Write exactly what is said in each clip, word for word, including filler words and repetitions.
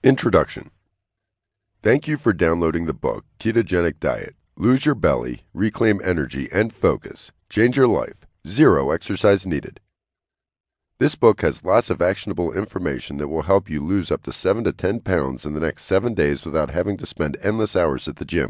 Introduction. Thank you for downloading the book, Ketogenic Diet. Lose your belly, reclaim energy and focus. Change your life. Zero exercise needed. This book has lots of actionable information that will help you lose up to seven to ten pounds in the next seven days without having to spend endless hours at the gym.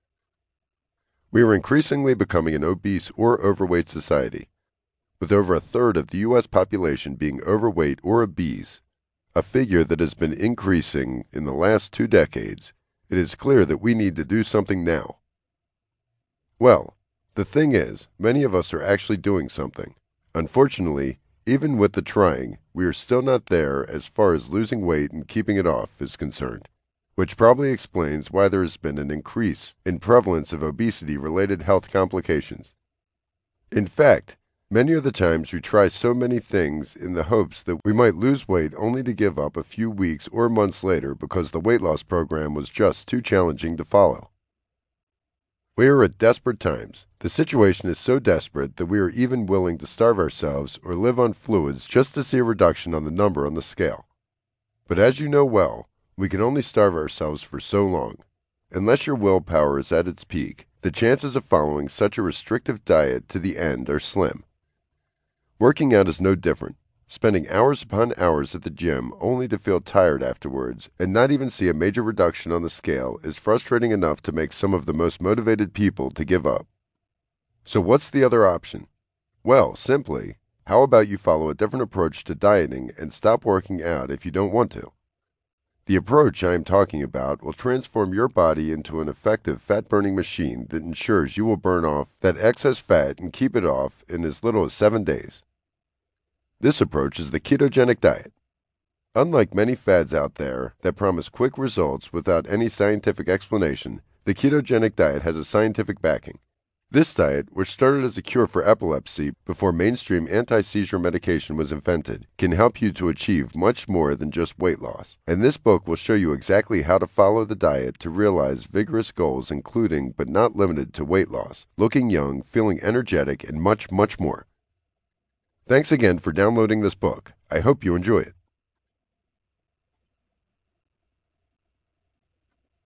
We are increasingly becoming an obese or overweight society, with over a third of the U S population being overweight or obese, a figure that has been increasing in the last two decades. It is clear that we need to do something now. Well, the thing is, many of us are actually doing something. Unfortunately, even with the trying, we are still not there as far as losing weight and keeping it off is concerned, which probably explains why there has been an increase in prevalence of obesity-related health complications. In fact, many are the times we try so many things in the hopes that we might lose weight only to give up a few weeks or months later because the weight loss program was just too challenging to follow. We are at desperate times. The situation is so desperate that we are even willing to starve ourselves or live on fluids just to see a reduction on the number on the scale. But as you know well, we can only starve ourselves for so long. Unless your willpower is at its peak, the chances of following such a restrictive diet to the end are slim. Working out is no different. Spending hours upon hours at the gym only to feel tired afterwards and not even see a major reduction on the scale is frustrating enough to make some of the most motivated people to give up. So what's the other option? Well, simply, how about you follow a different approach to dieting and stop working out if you don't want to? The approach I am talking about will transform your body into an effective fat-burning machine that ensures you will burn off that excess fat and keep it off in as little as seven days. This approach is the ketogenic diet. Unlike many fads out there that promise quick results without any scientific explanation, the ketogenic diet has a scientific backing. This diet, which started as a cure for epilepsy before mainstream anti-seizure medication was invented, can help you to achieve much more than just weight loss. And this book will show you exactly how to follow the diet to realize vigorous goals including but not limited to weight loss, looking young, feeling energetic, and much, much more. Thanks again for downloading this book. I hope you enjoy it.